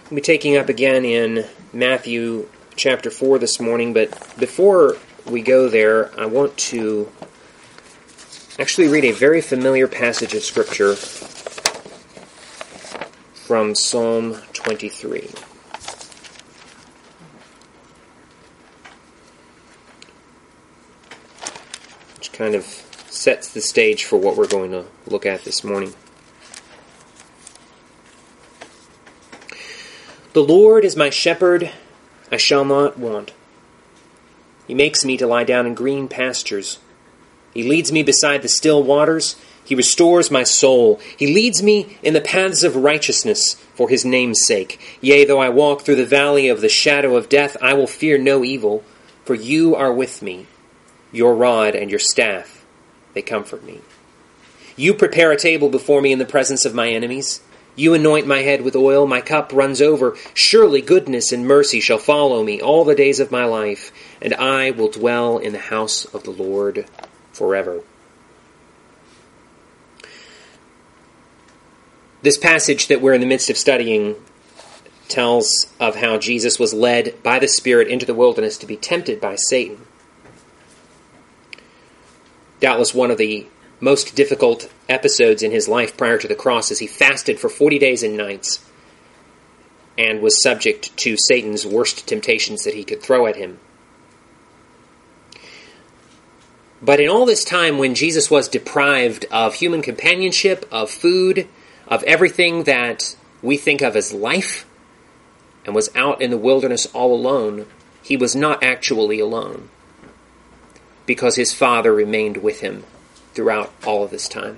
We'll be taking up again in Matthew chapter 4 this morning, but before we go there, I want to actually read a very familiar passage of Scripture from Psalm 23. Which kind of sets the stage for what we're going to look at this morning. The Lord is my shepherd, I shall not want. He makes me to lie down in green pastures. He leads me beside the still waters. He restores my soul. He leads me in the paths of righteousness for his name's sake. Yea, though I walk through the valley of the shadow of death, I will fear no evil, for you are with me. Your rod and your staff, they comfort me. You prepare a table before me in the presence of my enemies. You anoint my head with oil, my cup runs over. Surely goodness and mercy shall follow me all the days of my life, and I will dwell in the house of the Lord forever. This passage that we're in the midst of studying tells of how Jesus was led by the Spirit into the wilderness to be tempted by Satan. Doubtless one of the most difficult episodes in his life prior to the cross as he fasted for 40 days and nights and was subject to Satan's worst temptations that he could throw at him. But in all this time when Jesus was deprived of human companionship, of food, of everything that we think of as life, and was out in the wilderness all alone, he was not actually alone, because his Father remained with him throughout all of this time.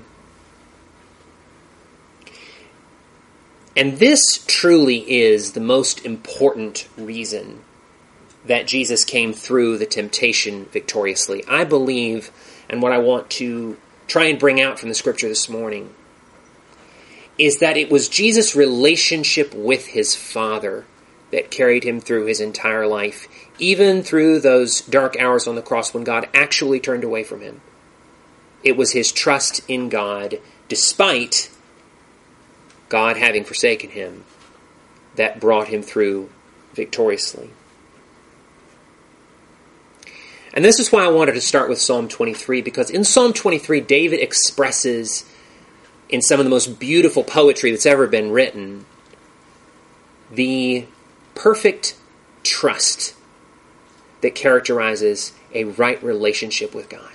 And this truly is the most important reason that Jesus came through the temptation victoriously. I believe, and what I want to try and bring out from the Scripture this morning, is that it was Jesus' relationship with his Father that carried him through his entire life, even through those dark hours on the cross when God actually turned away from him. It was his trust in God, despite God having forsaken him, that brought him through victoriously. And this is why I wanted to start with Psalm 23, because in Psalm 23, David expresses, in some of the most beautiful poetry that's ever been written, the perfect trust that characterizes a right relationship with God.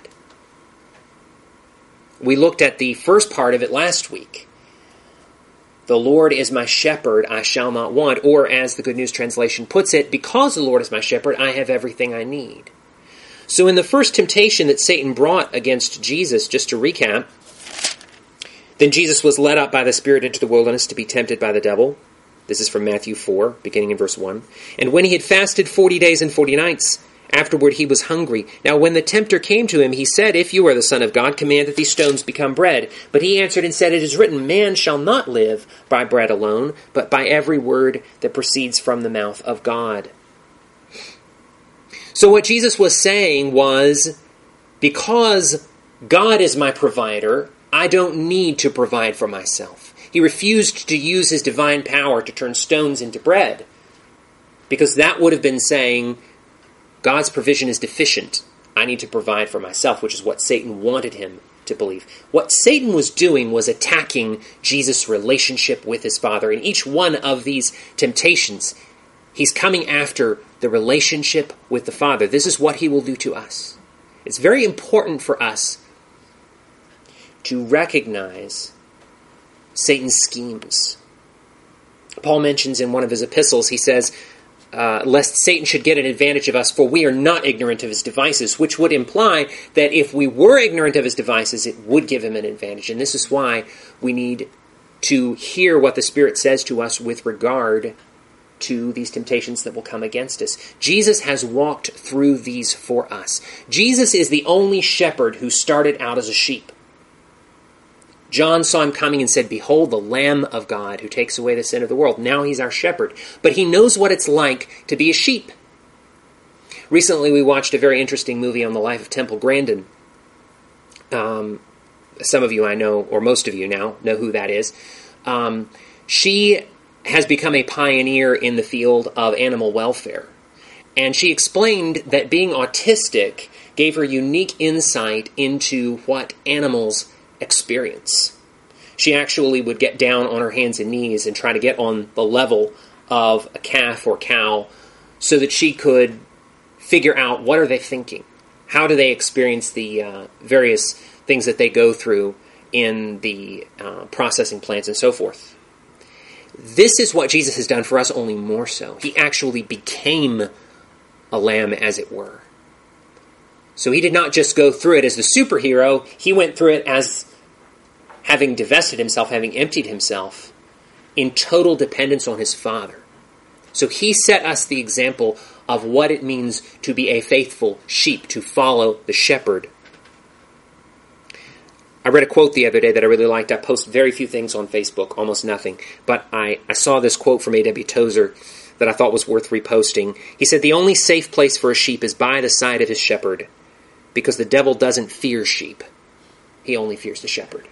We looked at the first part of it last week. The Lord is my shepherd, I shall not want. Or as the Good News Translation puts it, because the Lord is my shepherd, I have everything I need. So in the first temptation that Satan brought against Jesus, just to recap, then Jesus was led up by the Spirit into the wilderness to be tempted by the devil. This is from Matthew 4, beginning in verse 1. And when he had fasted 40 days and 40 nights, afterward he was hungry. Now when the tempter came to him, he said, If you are the Son of God, command that these stones become bread. But he answered and said, It is written, Man shall not live by bread alone, but by every word that proceeds from the mouth of God. So what Jesus was saying was, because God is my provider, I don't need to provide for myself. He refused to use his divine power to turn stones into bread, because that would have been saying, God's provision is deficient. I need to provide for myself, which is what Satan wanted him to believe. What Satan was doing was attacking Jesus' relationship with his Father. In each one of these temptations, he's coming after the relationship with the Father. This is what he will do to us. It's very important for us to recognize Satan's schemes. Paul mentions in one of his epistles, he says, lest Satan should get an advantage of us, for we are not ignorant of his devices, which would imply that if we were ignorant of his devices, it would give him an advantage. And this is why we need to hear what the Spirit says to us with regard to these temptations that will come against us. Jesus has walked through these for us. Jesus is the only shepherd who started out as a sheep. John saw him coming and said, Behold, the Lamb of God who takes away the sin of the world. Now he's our shepherd. But he knows what it's like to be a sheep. Recently we watched a very interesting movie on the life of Temple Grandin. Some of you I know, or most of you now, know who that is. She has become a pioneer in the field of animal welfare. And she explained that being autistic gave her unique insight into what animals experience. She actually would get down on her hands and knees and try to get on the level of a calf or cow so that she could figure out, what are they thinking? How do they experience the various things that they go through in the processing plants and so forth? This is what Jesus has done for us, only more so. He actually became a lamb, as it were. So he did not just go through it as the superhero, he went through it as having divested himself, having emptied himself in total dependence on his Father. So he set us the example of what it means to be a faithful sheep, to follow the shepherd. I read a quote the other day that I really liked. I post very few things on Facebook, almost nothing. But I saw this quote from A.W. Tozer that I thought was worth reposting. He said, "The only safe place for a sheep is by the side of his shepherd, because the devil doesn't fear sheep. He only fears the shepherd."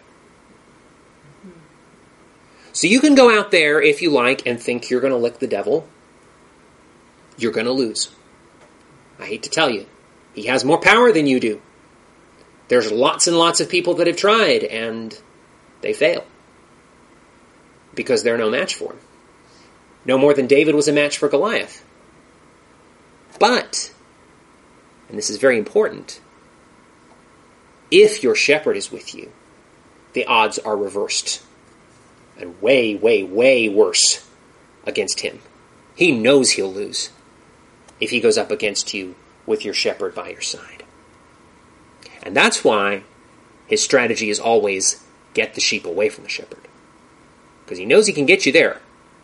So you can go out there, if you like, and think you're going to lick the devil. You're going to lose. I hate to tell you. He has more power than you do. There's lots and lots of people that have tried, and they fail. Because they're no match for him. No more than David was a match for Goliath. But, and this is very important, if your shepherd is with you, the odds are reversed. And way, way, way worse against him. He knows he'll lose if he goes up against you with your shepherd by your side. And that's why his strategy is always get the sheep away from the shepherd. Because he knows he can get you there.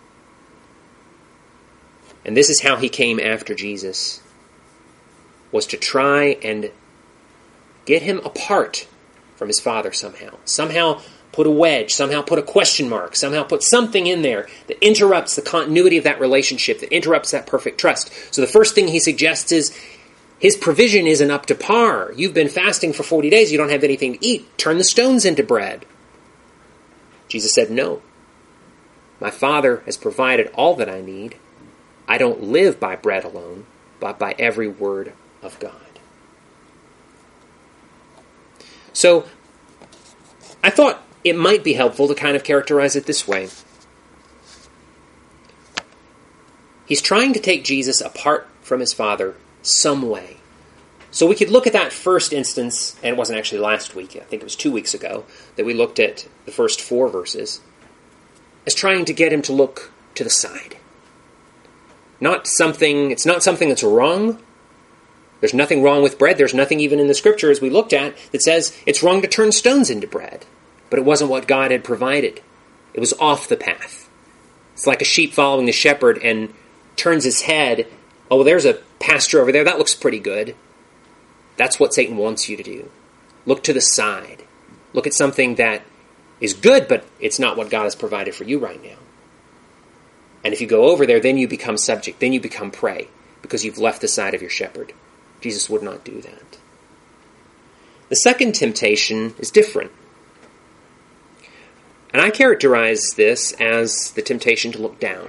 And this is how he came after Jesus, was to try and get him apart from his Father somehow. Somehow put a wedge, somehow put a question mark, somehow put something in there that interrupts the continuity of that relationship, that interrupts that perfect trust. So the first thing he suggests is, his provision isn't up to par. You've been fasting for 40 days, you don't have anything to eat. Turn the stones into bread. Jesus said, no. My Father has provided all that I need. I don't live by bread alone, but by every word of God. So, I thought it might be helpful to kind of characterize it this way. He's trying to take Jesus apart from his Father some way. So we could look at that first instance, and it wasn't actually last week, I think it was 2 weeks ago, that we looked at the first 4 verses, as trying to get him to look to the side. It's not something that's wrong. There's nothing wrong with bread. There's nothing even in the scripture, as we looked at, that says it's wrong to turn stones into bread. But it wasn't what God had provided. It was off the path. It's like a sheep following the shepherd and turns his head. Oh, well, there's a pasture over there. That looks pretty good. That's what Satan wants you to do. Look to the side. Look at something that is good, but it's not what God has provided for you right now. And if you go over there, then you become subject. Then you become prey, because you've left the side of your shepherd. Jesus would not do that. The second temptation is different. And I characterize this as the temptation to look down.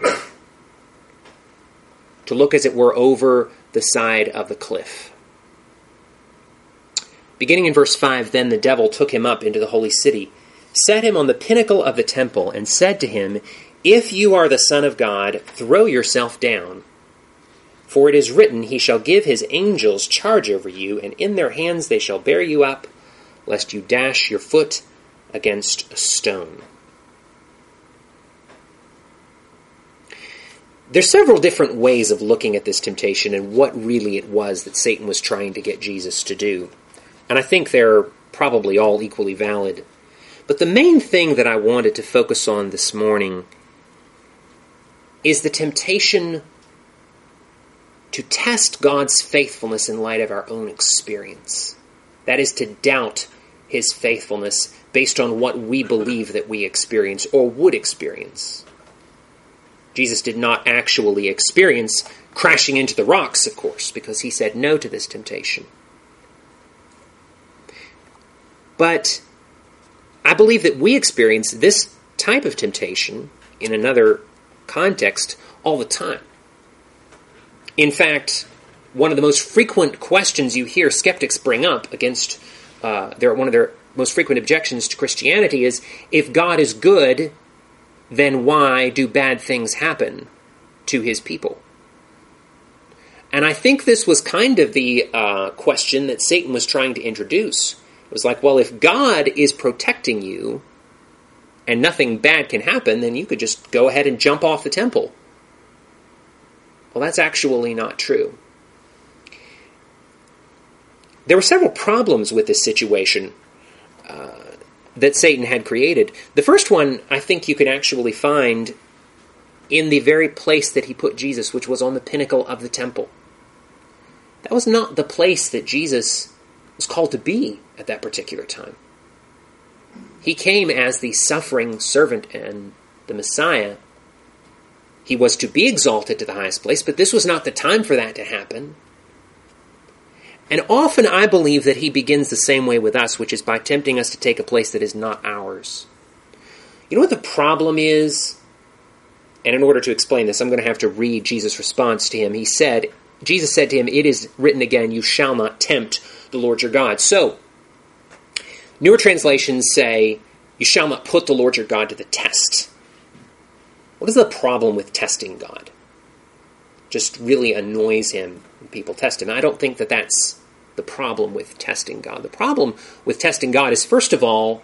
To look, as it were, over the side of the cliff. Beginning in verse 5, then the devil took him up into the holy city, set him on the pinnacle of the temple, and said to him, if you are the Son of God, throw yourself down. For it is written, he shall give his angels charge over you, and in their hands they shall bear you up, lest you dash your foot against a stone. There's several different ways of looking at this temptation and what really it was that Satan was trying to get Jesus to do. And I think they're probably all equally valid. But the main thing that I wanted to focus on this morning is the temptation to test God's faithfulness in light of our own experience. That is, to doubt his faithfulness based on what we believe that we experience or would experience. Jesus did not actually experience crashing into the rocks, of course, because he said no to this temptation. But I believe that we experience this type of temptation in another context all the time. In fact, one of the most frequent questions you hear skeptics bring up against one of their most frequent objections to Christianity is, if God is good, then why do bad things happen to his people? And I think this was kind of the question that Satan was trying to introduce. It was like, well, if God is protecting you and nothing bad can happen, then you could just go ahead and jump off the temple. Well, that's actually not true. There were several problems with this situation that Satan had created. The first one, I think you can actually find in the very place that he put Jesus, which was on the pinnacle of the temple. That was not the place that Jesus was called to be at that particular time. He came as the suffering servant and the Messiah. He was to be exalted to the highest place, but this was not the time for that to happen. And often I believe that he begins the same way with us, which is by tempting us to take a place that is not ours. You know what the problem is? And in order to explain this, I'm going to have to read Jesus' response to him. Jesus said to him, "It is written again, you shall not tempt the Lord your God." So, newer translations say, you shall not put the Lord your God to the test. What is the problem with testing God? Just really annoys him when people test him. I don't think that that's the problem with testing God. The problem with testing God is, first of all,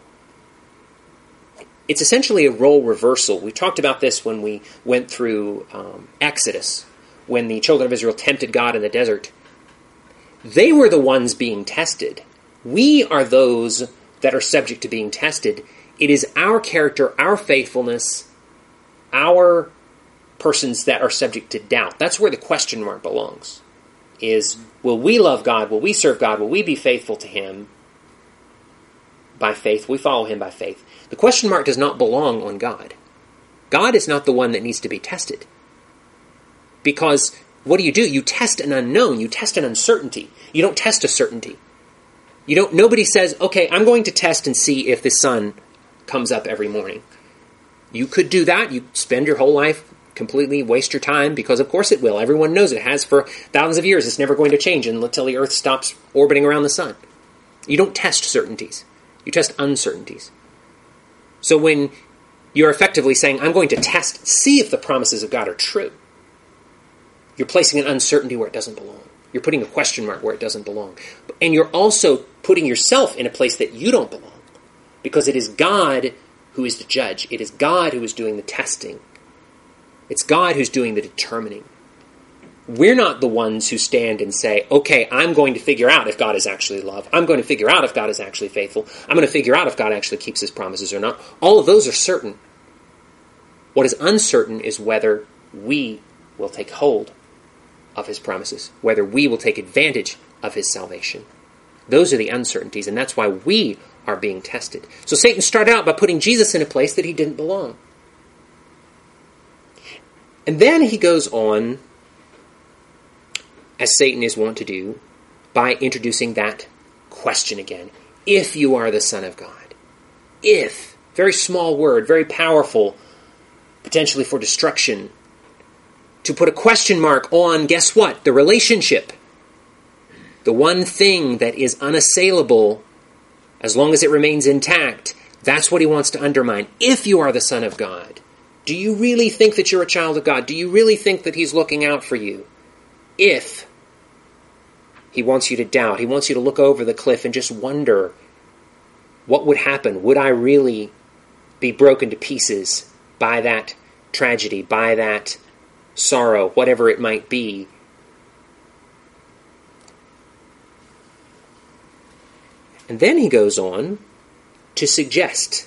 it's essentially a role reversal. We talked about this when we went through Exodus, when the children of Israel tempted God in the desert. They were the ones being tested. We are those that are subject to being tested. It is our character, our faithfulness, our persons that are subject to doubt. That's where the question mark belongs. Is, will we love God? Will we serve God? Will we be faithful to him by faith? We follow him by faith. The question mark does not belong on God. God is not the one that needs to be tested. Because what do? You test an unknown. You test an uncertainty. You don't test a certainty. Nobody says, okay, I'm going to test and see if the sun comes up every morning. You could do that. You spend your whole life completely waste your time, because of course it will. Everyone knows it has for thousands of years. It's never going to change until the Earth stops orbiting around the sun. You don't test certainties. You test uncertainties. So when you're effectively saying, I'm going to test, see if the promises of God are true, you're placing an uncertainty where it doesn't belong. You're putting a question mark where it doesn't belong. And you're also putting yourself in a place that you don't belong, because it is God who is the judge. It is God who is doing the testing. It's God who's doing the determining. We're not the ones who stand and say, okay, I'm going to figure out if God is actually love. I'm going to figure out if God is actually faithful. I'm going to figure out if God actually keeps his promises or not. All of those are certain. What is uncertain is whether we will take hold of his promises, whether we will take advantage of his salvation. Those are the uncertainties, and that's why we are being tested. So Satan started out by putting Jesus in a place that he didn't belong. And then he goes on, as Satan is wont to do, by introducing that question again. If you are the Son of God. If. Very small word, very powerful, potentially for destruction. To put a question mark on, guess what? The relationship. The one thing that is unassailable, as long as it remains intact, that's what he wants to undermine. If you are the Son of God. Do you really think that you're a child of God? Do you really think that he's looking out for you? If he wants you to doubt, he wants you to look over the cliff and just wonder, what would happen? Would I really be broken to pieces by that tragedy, by that sorrow, whatever it might be? And then he goes on to suggest,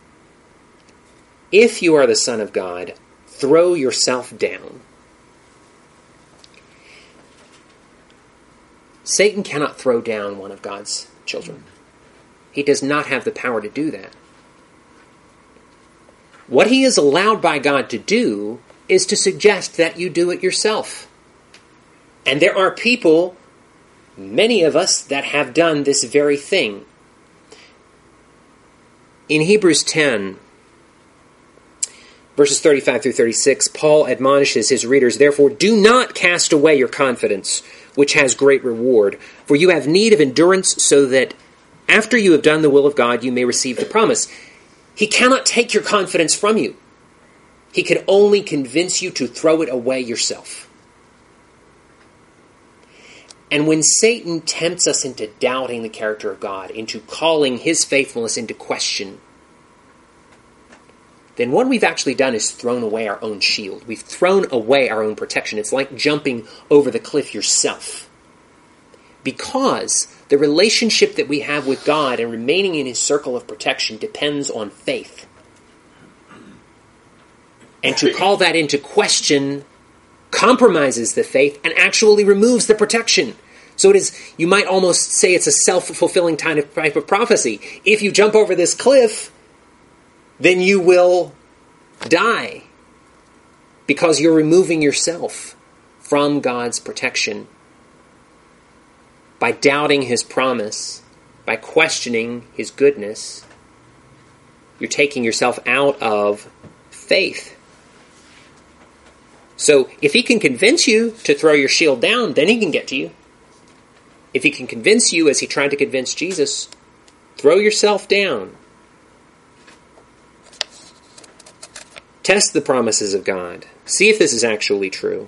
if you are the Son of God, throw yourself down. Satan cannot throw down one of God's children. He does not have the power to do that. What he is allowed by God to do is to suggest that you do it yourself. And there are people, many of us, that have done this very thing. In Hebrews 10, Verses 35 through 36, Paul admonishes his readers, "Therefore do not cast away your confidence, which has great reward, for you have need of endurance, so that after you have done the will of God, you may receive the promise." He cannot take your confidence from you. He can only convince you to throw it away yourself. And when Satan tempts us into doubting the character of God, into calling his faithfulness into question, then what we've actually done is thrown away our own shield. We've thrown away our own protection. It's like jumping over the cliff yourself. Because the relationship that we have with God and remaining in his circle of protection depends on faith. And to call that into question compromises the faith and actually removes the protection. So it is, you might almost say it's a self-fulfilling type of prophecy. If you jump over this cliff, then you will die because you're removing yourself from God's protection by doubting his promise, by questioning his goodness. You're taking yourself out of faith. So if he can convince you to throw your shield down, then he can get to you. If he can convince you, as he tried to convince Jesus, throw yourself down. Test the promises of God. See if this is actually true.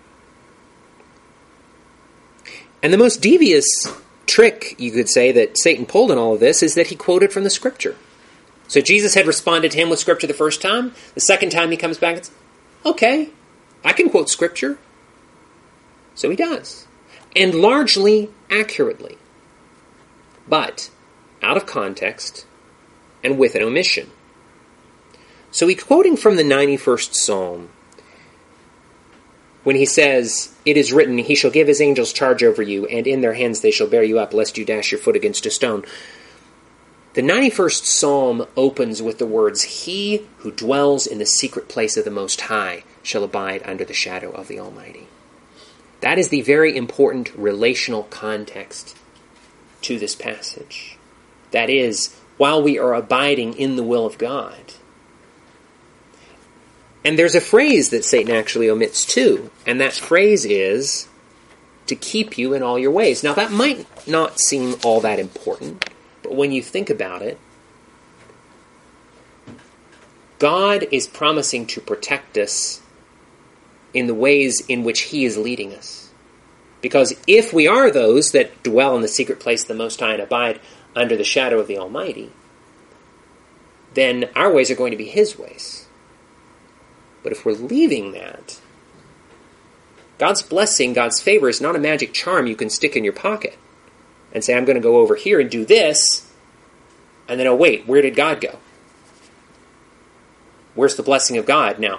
And the most devious trick, you could say, that Satan pulled in all of this is that he quoted from the Scripture. So Jesus had responded to him with Scripture the first time. The second time he comes back and says, okay, I can quote Scripture. So he does. And largely accurately. But out of context and with an omission. So he's quoting from the 91st Psalm when he says, "It is written, he shall give his angels charge over you, and in their hands they shall bear you up, lest you dash your foot against a stone." The 91st Psalm opens with the words, "He who dwells in the secret place of the Most High shall abide under the shadow of the Almighty." That is the very important relational context to this passage. That is, while we are abiding in the will of God. And there's a phrase that Satan actually omits too, and that phrase is, "to keep you in all your ways." Now that might not seem all that important, but when you think about it, God is promising to protect us in the ways in which he is leading us. Because if we are those that dwell in the secret place of the Most High and abide under the shadow of the Almighty, then our ways are going to be his ways. But if we're leaving that, God's blessing, God's favor is not a magic charm you can stick in your pocket and say, I'm going to go over here and do this, and then, oh wait, where did God go? Where's the blessing of God now?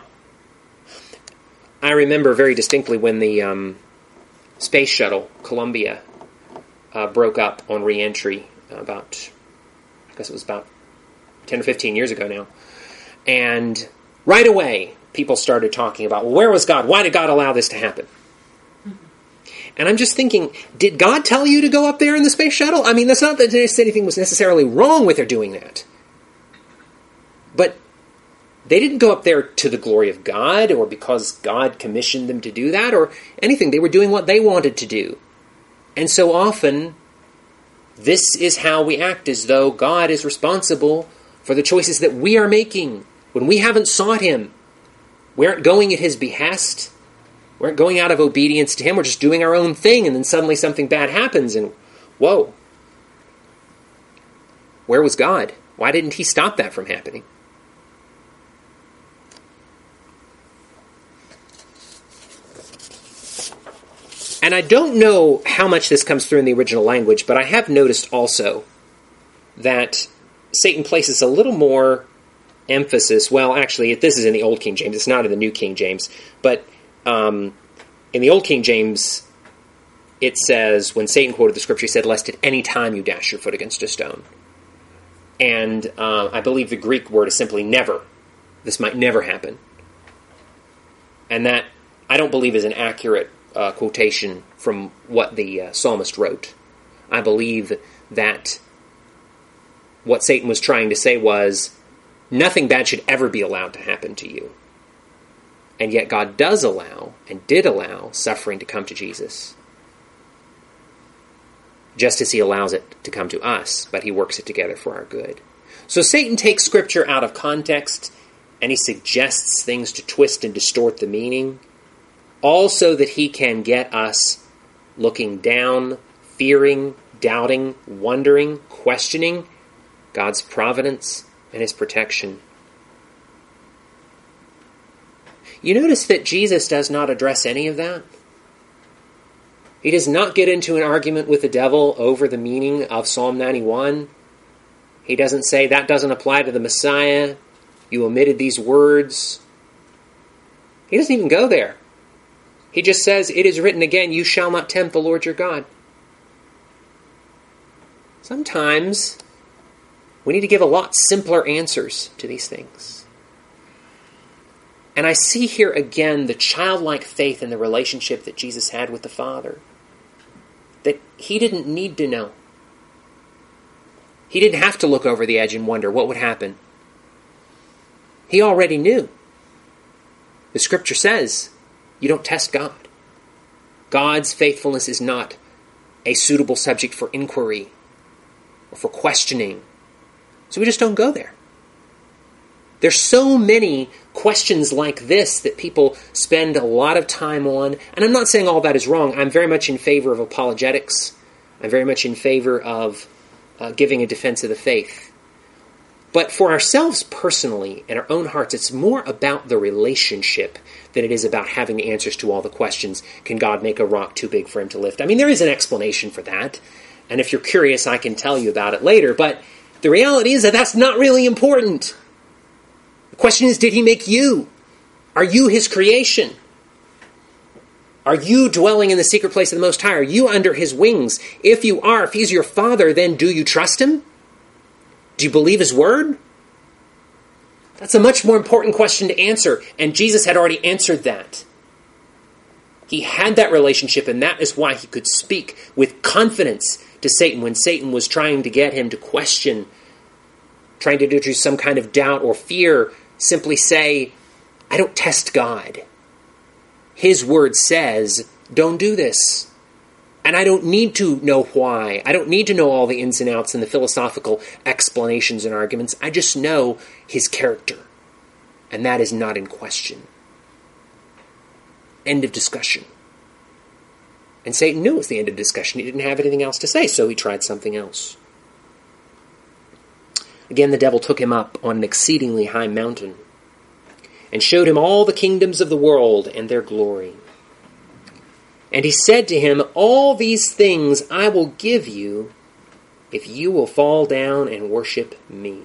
I remember very distinctly when the space shuttle, Columbia, broke up on re-entry about 10 or 15 years ago now. And right away, people started talking about, well, where was God? Why did God allow this to happen? And I'm just thinking, did God tell you to go up there in the space shuttle? I mean, that's not that anything was necessarily wrong with their doing that. But they didn't go up there to the glory of God, or because God commissioned them to do that, or anything. They were doing what they wanted to do. And so often, this is how we act, as though God is responsible for the choices that we are making. When we haven't sought him, we aren't going at his behest. We aren't going out of obedience to him. We're just doing our own thing, and then suddenly something bad happens, and whoa. Where was God? Why didn't he stop that from happening? And I don't know how much this comes through in the original language, but I have noticed also that Satan places a little more emphasis. Well, actually, this is in the Old King James. It's not in the New King James. But in the Old King James, it says, when Satan quoted the scripture, he said, "Lest at any time you dash your foot against a stone." And I believe the Greek word is simply never. This might never happen. And that, I don't believe, is an accurate quotation from what the psalmist wrote. I believe that what Satan was trying to say was, Nothing bad should ever be allowed to happen to you. And yet God does allow, and did allow, suffering to come to Jesus. Just as he allows it to come to us, but he works it together for our good. So Satan takes Scripture out of context, and he suggests things to twist and distort the meaning, all so that he can get us looking down, fearing, doubting, wondering, questioning God's providence and his protection. You notice that Jesus does not address any of that. He does not get into an argument with the devil over the meaning of Psalm 91. He doesn't say, that doesn't apply to the Messiah. You omitted these words. He doesn't even go there. He just says, it is written again, you shall not tempt the Lord your God. Sometimes we need to give a lot simpler answers to these things. And I see here again the childlike faith in the relationship that Jesus had with the Father. That he didn't need to know. He didn't have to look over the edge and wonder what would happen. He already knew. The Scripture says, you don't test God. God's faithfulness is not a suitable subject for inquiry or for questioning. So we just don't go there. There's so many questions like this that people spend a lot of time on. And I'm not saying all that is wrong. I'm very much in favor of apologetics. I'm very much in favor of giving a defense of the faith. But for ourselves personally, in our own hearts, it's more about the relationship than it is about having the answers to all the questions. Can God make a rock too big for him to lift? I mean, there is an explanation for that. And if you're curious, I can tell you about it later. But the reality is that that's not really important. The question is, did he make you? Are you his creation? Are you dwelling in the secret place of the Most High? Are you under his wings? If you are, if he's your Father, then do you trust him? Do you believe his word? That's a much more important question to answer, and Jesus had already answered that. He had that relationship, and that is why he could speak with confidence to Satan when Satan was trying to get him to question, trying to introduce some kind of doubt or fear. Simply say, I don't test God. His word says, don't do this. And I don't need to know why. I don't need to know all the ins and outs and the philosophical explanations and arguments. I just know his character. And that is not in question. End of discussion. And Satan knew it was the end of discussion. He didn't have anything else to say, so he tried something else. Again, the devil took him up on an exceedingly high mountain and showed him all the kingdoms of the world and their glory. And he said to him, all these things I will give you if you will fall down and worship me.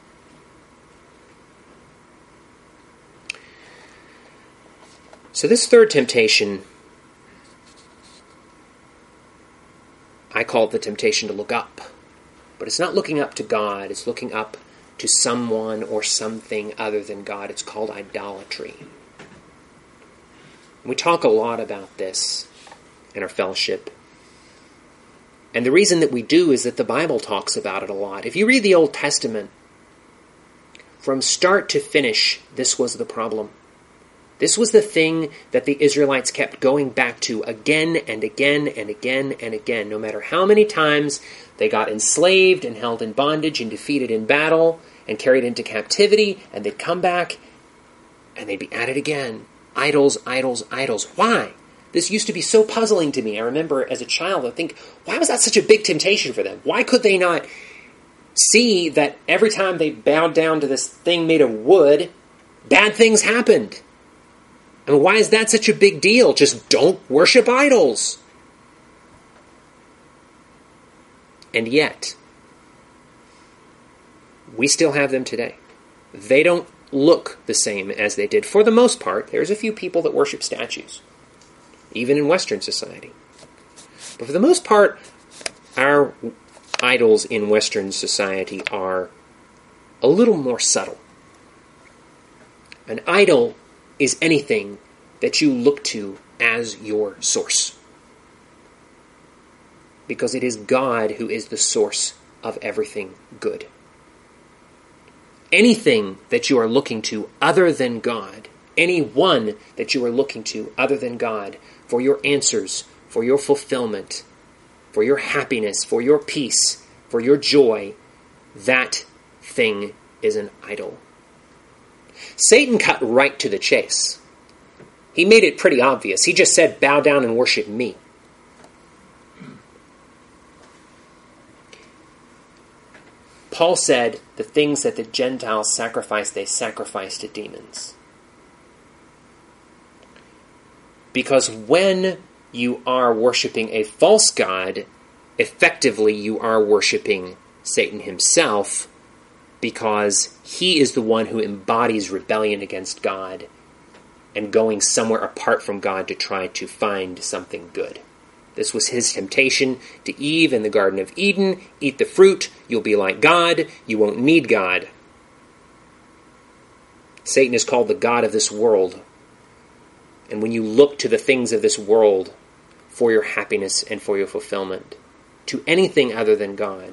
So this third temptation, I call it the temptation to look up. But it's not looking up to God, it's looking up to someone or something other than God. It's called idolatry. We talk a lot about this in our fellowship. And the reason that we do is that the Bible talks about it a lot. If you read the Old Testament, from start to finish, this was the problem. This was the thing that the Israelites kept going back to again and again and again and again. No matter how many times they got enslaved and held in bondage and defeated in battle and carried into captivity, and they'd come back and they'd be at it again. Idols, idols, idols. Why? This used to be so puzzling to me. I remember as a child, I think, why was that such a big temptation for them? Why could they not see that every time they bowed down to this thing made of wood, bad things happened? I mean, why is that such a big deal? Just don't worship idols. And yet, we still have them today. They don't look the same as they did. For the most part, there's a few people that worship statues, even in Western society. But for the most part, our idols in Western society are a little more subtle. An idol is anything that you look to as your source. Because it is God who is the source of everything good. anything that you are looking to other than God, anyone that you are looking to other than God for your answers, for your fulfillment, for your happiness, for your peace, for your joy, that thing is an idol. Satan cut right to the chase. He made it pretty obvious. He just said, bow down and worship me. Paul said the things that the Gentiles sacrifice, they sacrifice to demons. Because when you are worshiping a false god, effectively you are worshiping Satan himself, because he is the one who embodies rebellion against God and going somewhere apart from God to try to find something good. This was his temptation to Eve in the Garden of Eden. Eat the fruit, you'll be like God, you won't need God. Satan is called the god of this world. And when you look to the things of this world for your happiness and for your fulfillment, to anything other than God,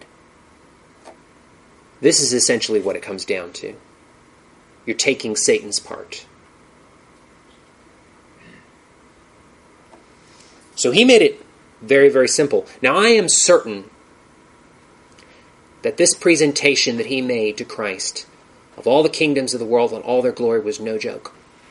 this is essentially what it comes down to. You're taking Satan's part. So he made it very, very simple. Now I am certain that this presentation that he made to Christ of all the kingdoms of the world and all their glory was no joke.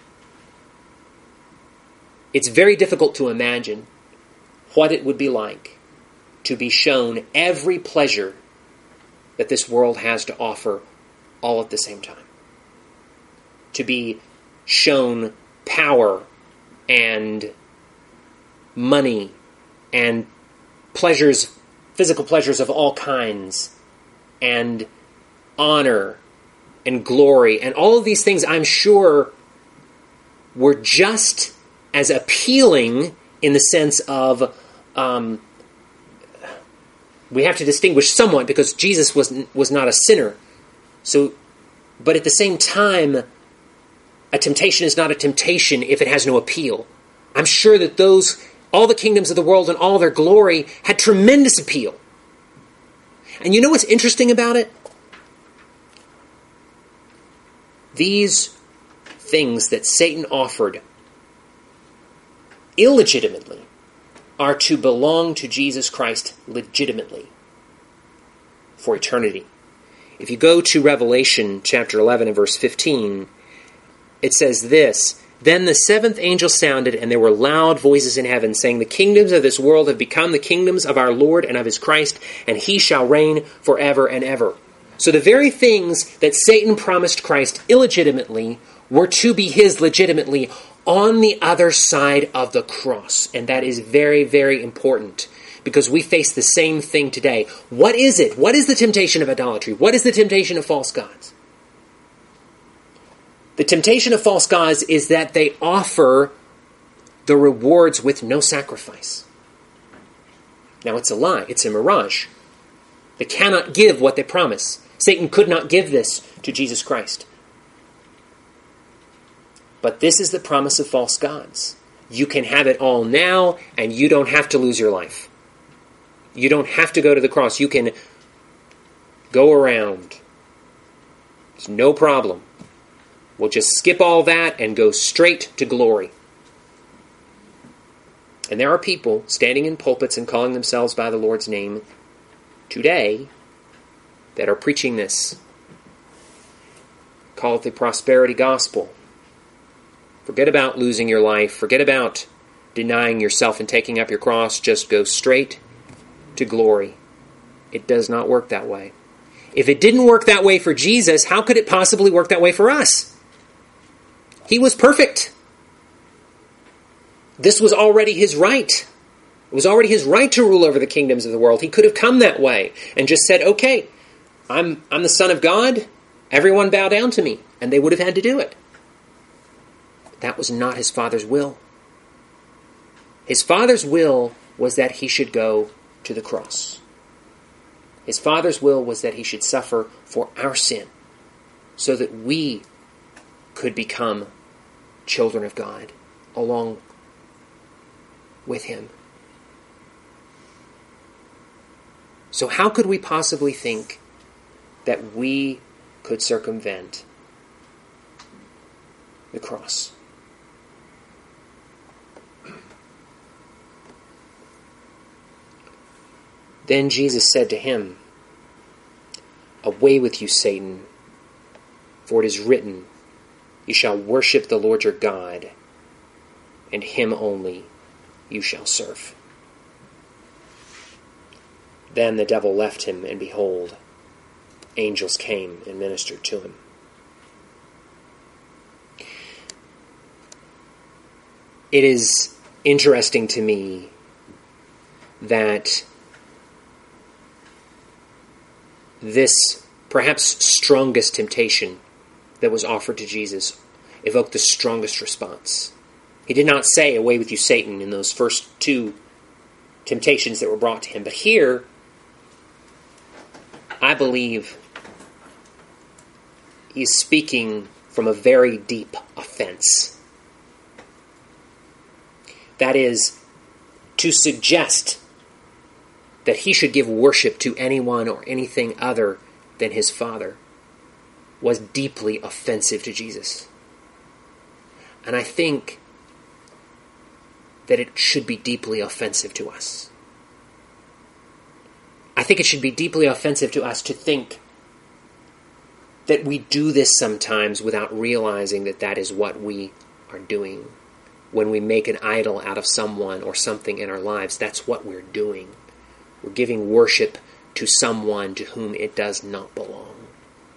It's very difficult to imagine what it would be like to be shown every pleasure that this world has to offer all at the same time. To be shown power and money and pleasures, physical pleasures of all kinds, and honor and glory, and all of these things I'm sure were just as appealing in the sense of we have to distinguish somewhat because Jesus was not a sinner. So, but at the same time, a temptation is not a temptation if it has no appeal. I'm sure that all the kingdoms of the world and all their glory had tremendous appeal. And you know what's interesting about it? These things that Satan offered illegitimately are to belong to Jesus Christ legitimately for eternity. If you go to Revelation chapter 11 and verse 15, it says this, "Then the seventh angel sounded, and there were loud voices in heaven, saying, The kingdoms of this world have become the kingdoms of our Lord and of his Christ, and he shall reign forever and ever." So the very things that Satan promised Christ illegitimately were to be his legitimately on the other side of the cross. And that is very, very important, because we face the same thing today. What is it? What is the temptation of idolatry? What is the temptation of false gods? The temptation of false gods is that they offer the rewards with no sacrifice. Now, it's a lie. It's a mirage. They cannot give what they promise. Satan could not give this to Jesus Christ. But this is the promise of false gods. You can have it all now, and you don't have to lose your life. You don't have to go to the cross. You can go around. It's no problem. We'll just skip all that and go straight to glory. And there are people standing in pulpits and calling themselves by the Lord's name today that are preaching this. Call it the prosperity gospel. Forget about losing your life. Forget about denying yourself and taking up your cross. Just go straight to glory. It does not work that way. If it didn't work that way for Jesus, how could it possibly work that way for us? He was perfect. This was already his right. It was already his right to rule over the kingdoms of the world. He could have come that way and just said, okay, I'm the Son of God. Everyone bow down to me. And they would have had to do it. That was not his Father's will. His Father's will was that he should go to the cross. His Father's will was that he should suffer for our sin so that we could become children of God along with him. So how could we possibly think that we could circumvent the cross. Then Jesus said to him, "Away with you, Satan, for it is written, you shall worship the Lord your God, and him only you shall serve." Then the devil left him, and behold, angels came and ministered to him. It is interesting to me that this perhaps strongest temptation that was offered to Jesus evoked the strongest response. He did not say, "Away with you, Satan," in those first two temptations that were brought to him. But here, I believe he's speaking from a very deep offense. That is, to suggest that he should give worship to anyone or anything other than his Father was deeply offensive to Jesus. And I think that it should be deeply offensive to us. I think it should be deeply offensive to us to think that we do this sometimes without realizing that that is what we are doing. When we make an idol out of someone or something in our lives, that's what we're doing. We're giving worship to someone to whom it does not belong.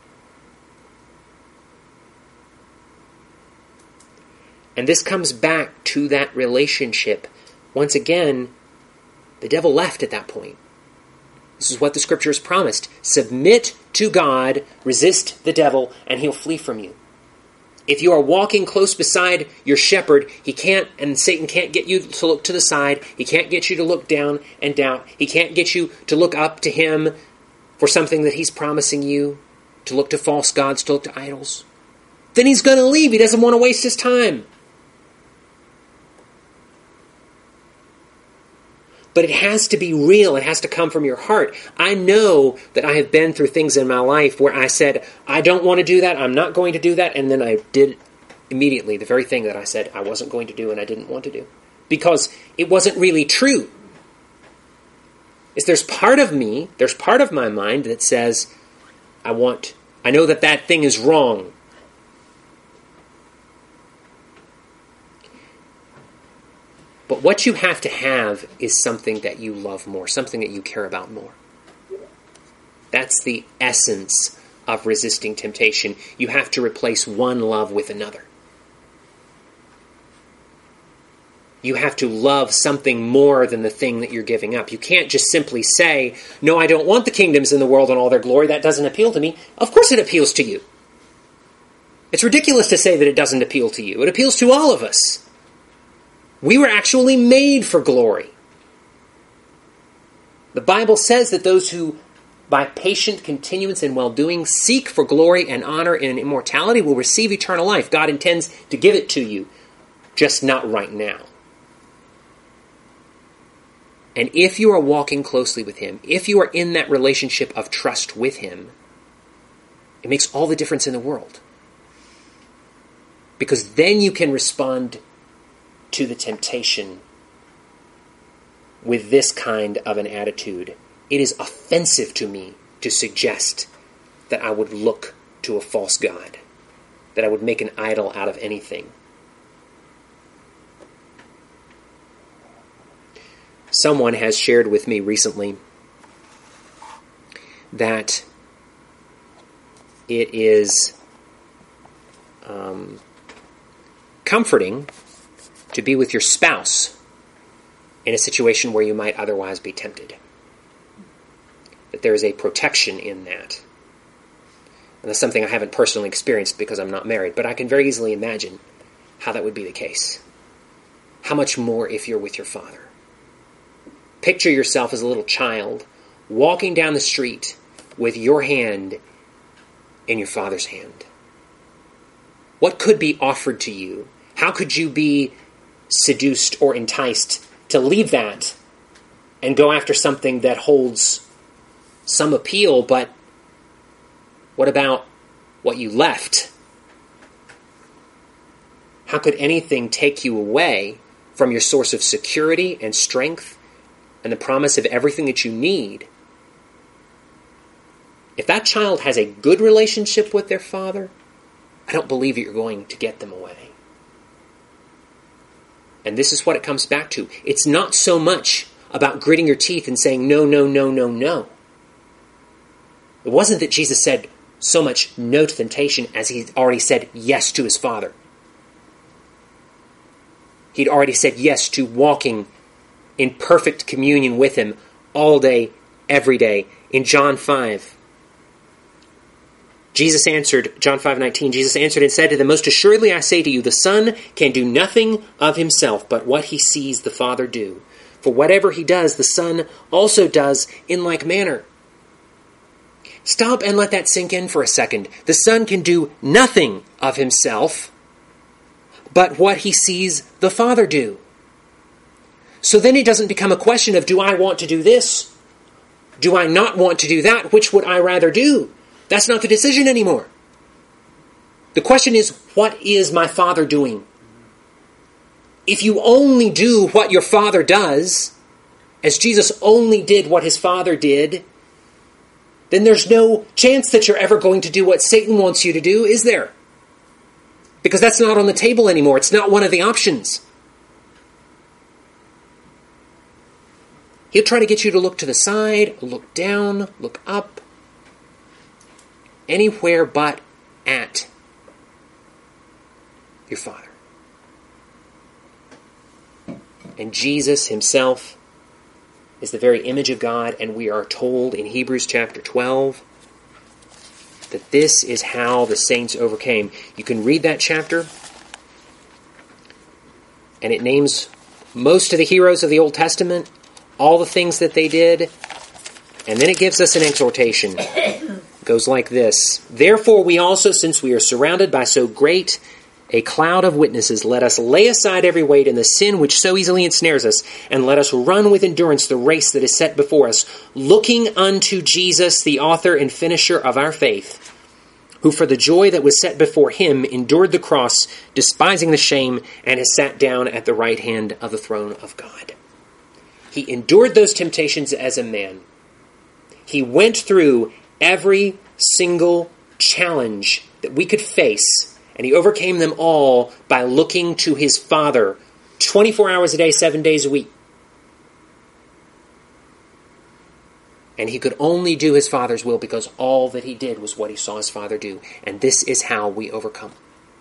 And this comes back to that relationship. Once again, the devil left at that point. This is what the Scriptures promised. Submit to God, resist the devil, and he'll flee from you. If you are walking close beside your shepherd, Satan can't get you to look to the side. He can't get you to look down and doubt. He can't get you to look up to him for something that he's promising you, to look to false gods, to look to idols. Then he's going to leave. He doesn't want to waste his time. But it has to be real. It has to come from your heart. I know that I have been through things in my life where I said, I don't want to do that, I'm not going to do that, and then I did immediately the very thing that I said I wasn't going to do and I didn't want to do. Because it wasn't really true. There's part of me, there's part of my mind that says, I know that that thing is wrong. But what you have to have is something that you love more, something that you care about more. That's the essence of resisting temptation. You have to replace one love with another. You have to love something more than the thing that you're giving up. You can't just simply say, no, I don't want the kingdoms in the world and all their glory. That doesn't appeal to me. Of course it appeals to you. It's ridiculous to say that it doesn't appeal to you. It appeals to all of us. We were actually made for glory. The Bible says that those who, by patient continuance in well-doing, seek for glory and honor and immortality will receive eternal life. God intends to give it to you, just not right now. And if you are walking closely with Him, if you are in that relationship of trust with Him, it makes all the difference in the world. Because then you can respond to the temptation with this kind of an attitude. It is offensive to me to suggest that I would look to a false god, that I would make an idol out of anything. Someone has shared with me recently that it is comforting to be with your spouse in a situation where you might otherwise be tempted. That there is a protection in that. And that's something I haven't personally experienced because I'm not married, but I can very easily imagine how that would be the case. How much more if you're with your father? Picture yourself as a little child walking down the street with your hand in your father's hand. What could be offered to you? How could you be seduced or enticed to leave that and go after something that holds some appeal, but what about what you left. How could anything take you away from your source of security and strength and the promise of everything that you need? If that child has a good relationship with their father, I don't believe that you're going to get them away. And this is what it comes back to. It's not so much about gritting your teeth and saying, no, no, no, no, no. It wasn't that Jesus said so much no to temptation as he already said yes to his Father. He'd already said yes to walking in perfect communion with him all day, every day. In John 5, Jesus answered, John 5:19, Jesus answered and said to them, most assuredly I say to you, the Son can do nothing of himself but what he sees the Father do. For whatever he does, the Son also does in like manner. Stop and let that sink in for a second. The Son can do nothing of himself but what he sees the Father do. So then it doesn't become a question of, do I want to do this? Do I not want to do that? Which would I rather do? That's not the decision anymore. The question is, what is my Father doing? If you only do what your Father does, as Jesus only did what his Father did, then there's no chance that you're ever going to do what Satan wants you to do, is there? Because that's not on the table anymore. It's not one of the options. He'll try to get you to look to the side, look down, look up, anywhere but at your Father. And Jesus himself is the very image of God, and we are told in Hebrews chapter 12 that this is how the saints overcame. You can read that chapter, and it names most of the heroes of the Old Testament, all the things that they did, and then it gives us an exhortation. It goes like this: therefore we also, since we are surrounded by so great a cloud of witnesses, let us lay aside every weight and the sin which so easily ensnares us, and let us run with endurance the race that is set before us, looking unto Jesus, the author and finisher of our faith, who for the joy that was set before him endured the cross, despising the shame, and has sat down at the right hand of the throne of God. He endured those temptations as a man. He went through every single challenge that we could face, and he overcame them all by looking to his Father 24 hours a day, 7 days a week. And he could only do his Father's will because all that he did was what he saw his Father do. And this is how we overcome.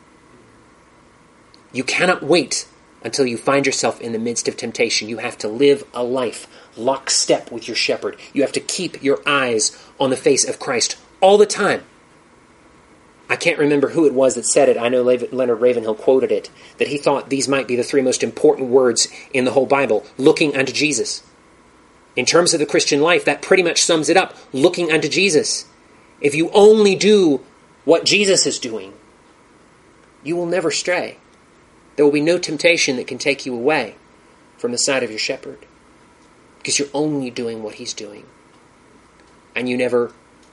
You cannot wait until you find yourself in the midst of temptation. You have to live a life lockstep with your shepherd. You have to keep your eyes on the face of Christ all the time. I can't remember who it was that said it. I know Leonard Ravenhill quoted it, that he thought these might be the three most important words in the whole Bible: looking unto Jesus. In terms of the Christian life, that pretty much sums it up: looking unto Jesus. If you only do what Jesus is doing, you will never stray. There will be no temptation that can take you away from the side of your shepherd, because you're only doing what he's doing. And you never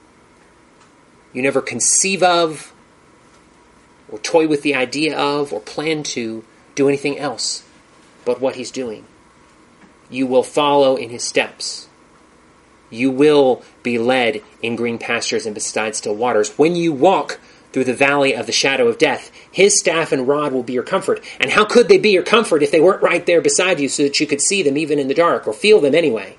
conceive of, or toy with the idea of, or plan to do anything else but what he's doing. You will follow in his steps. You will be led in green pastures and beside still waters. When you walk through the valley of the shadow of death, his staff and rod will be your comfort. And how could they be your comfort if they weren't right there beside you so that you could see them even in the dark, or feel them anyway?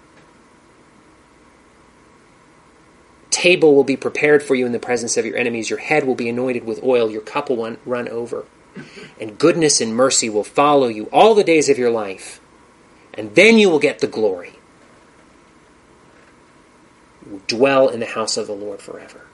Table will be prepared for you in the presence of your enemies. Your head will be anointed with oil. Your cup will run over. And goodness and mercy will follow you all the days of your life. And then you will get the glory. You will dwell in the house of the Lord forever.